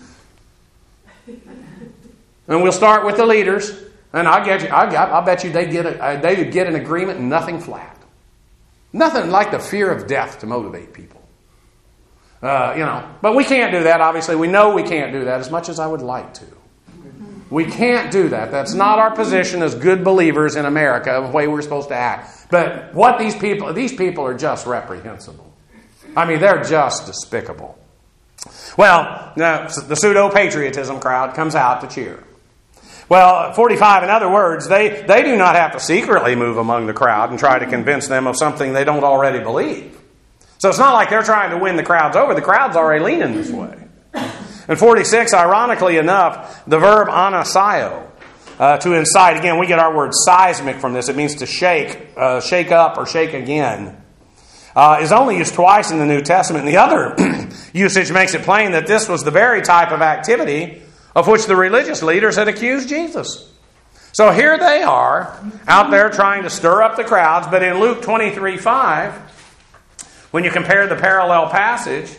we'll start with the leaders. And I'll bet you they'd get an agreement and nothing flat. Nothing like the fear of death to motivate people. But we can't do that, obviously. We know we can't do that as much as I would like to. We can't do that. That's not our position as good believers in America, the way we're supposed to act. But what these people are just reprehensible. I mean, they're just despicable. Well, the pseudo-patriotism crowd comes out to cheer. Well, 45, in other words, they do not have to secretly move among the crowd and try to convince them of something they don't already believe. So it's not like they're trying to win the crowds over. The crowd's already leaning this way. In 46, ironically enough, the verb anasio, to incite, again, we get our word seismic from this. It means to shake up or shake again, is only used twice in the New Testament. And the other usage makes it plain that this was the very type of activity of which the religious leaders had accused Jesus. So here they are, out there trying to stir up the crowds. But in Luke 23:5, when you compare the parallel passage,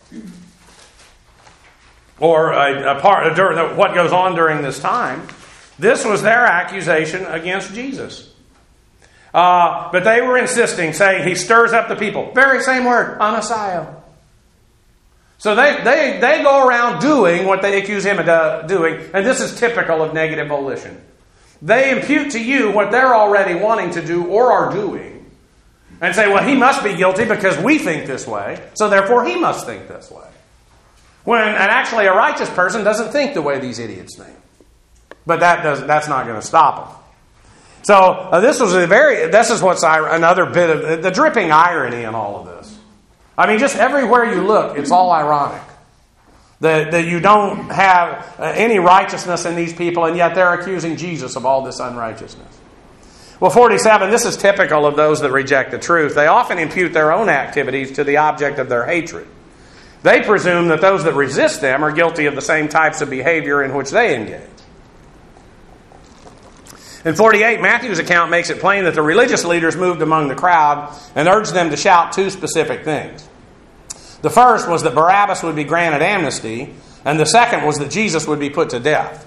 or a part of what goes on during this time, this was their accusation against Jesus. But they were insisting, saying, he stirs up the people. Very same word, anasio. So they go around doing what they accuse him of doing, and this is typical of negative volition. They impute to you what they're already wanting to do or are doing, and say, well, he must be guilty because we think this way, so therefore he must think this way. And actually a righteous person doesn't think the way these idiots think. But that's not going to stop them. So this is what's another bit of the dripping irony in all of this. I mean, just everywhere you look, it's all ironic. That you don't have any righteousness in these people, and yet they're accusing Jesus of all this unrighteousness. Well, 47, this is typical of those that reject the truth. They often impute their own activities to the object of their hatred. They presume that those that resist them are guilty of the same types of behavior in which they engage. In 48, Matthew's account makes it plain that the religious leaders moved among the crowd and urged them to shout two specific things. The first was that Barabbas would be granted amnesty, and the second was that Jesus would be put to death.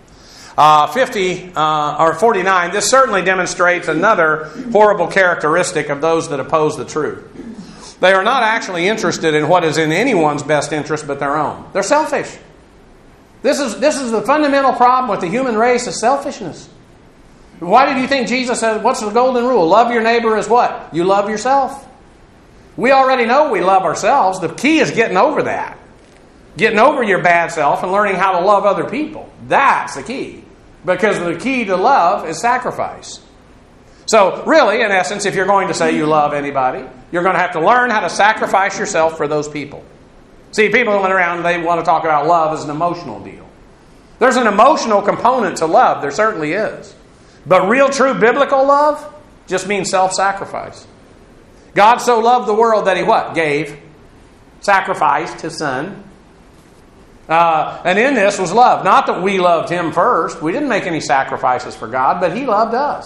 49, this certainly demonstrates another horrible characteristic of those that oppose the truth. They are not actually interested in what is in anyone's best interest but their own. They're selfish. This is the fundamental problem with the human race, is selfishness. Why did you think Jesus said, what's the golden rule? Love your neighbor as what? You love yourself. We already know we love ourselves. The key is getting over that. Getting over your bad self and learning how to love other people. That's the key. Because the key to love is sacrifice. So really, in essence, if you're going to say you love anybody, you're going to have to learn how to sacrifice yourself for those people. See, people went around, they want to talk about love as an emotional deal. There's an emotional component to love. There certainly is. But real, true biblical love just means self-sacrifice. God so loved the world that He what? Gave. Sacrificed His Son. And in this was love. Not that we loved Him first. We didn't make any sacrifices for God, but He loved us.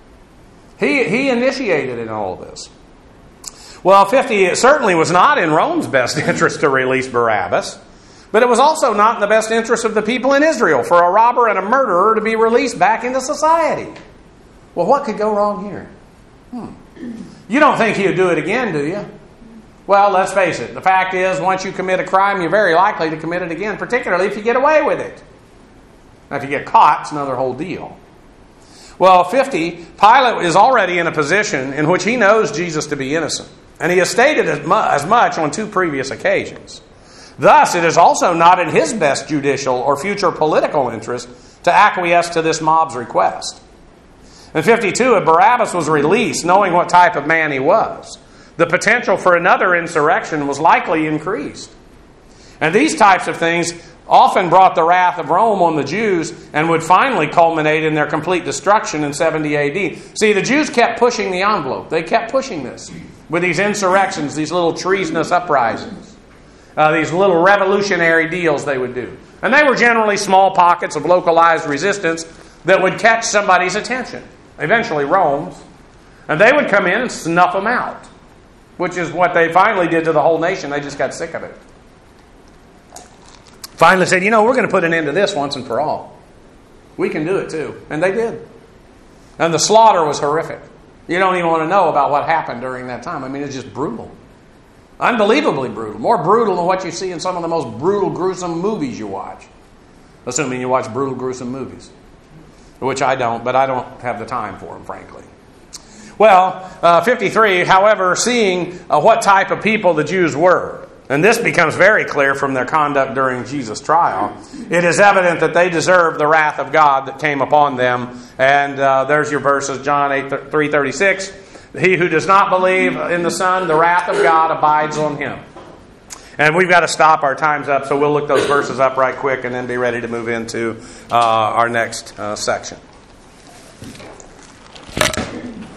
He initiated in all of this. Well, 50, it certainly was not in Rome's best interest to release Barabbas. But it was also not in the best interest of the people in Israel for a robber and a murderer to be released back into society. Well, what could go wrong here? You don't think He would do it again, do you? Well, let's face it. The fact is, once you commit a crime, you're very likely to commit it again, particularly if you get away with it. Now, if you get caught, it's another whole deal. Well, 50, Pilate is already in a position in which he knows Jesus to be innocent. And he has stated as much on two previous occasions. Thus, it is also not in his best judicial or future political interest to acquiesce to this mob's request. In 52, if Barabbas was released, knowing what type of man he was, the potential for another insurrection was likely increased. And these types of things often brought the wrath of Rome on the Jews and would finally culminate in their complete destruction in 70 AD. See, the Jews kept pushing the envelope. They kept pushing this with these insurrections, these little treasonous uprisings, these little revolutionary deals they would do. And they were generally small pockets of localized resistance that would catch somebody's attention, eventually Rome's, and they would come in and snuff them out, which is what they finally did to the whole nation. They just got sick of it. Finally said, we're going to put an end to this once and for all. We can do it too. And they did. And the slaughter was horrific. You don't even want to know about what happened during that time. I mean, it's just brutal. Unbelievably brutal. More brutal than what you see in some of the most brutal, gruesome movies you watch. Assuming you watch brutal, gruesome movies. Which I don't, but I don't have the time for them, frankly. Well, 53, however, seeing what type of people the Jews were, and this becomes very clear from their conduct during Jesus' trial, it is evident that they deserve the wrath of God that came upon them. And there's your verses, John 3:36. He who does not believe in the Son, the wrath of God abides on him. And we've got to stop. Our time's up, so we'll look those verses up right quick and then be ready to move into our next section.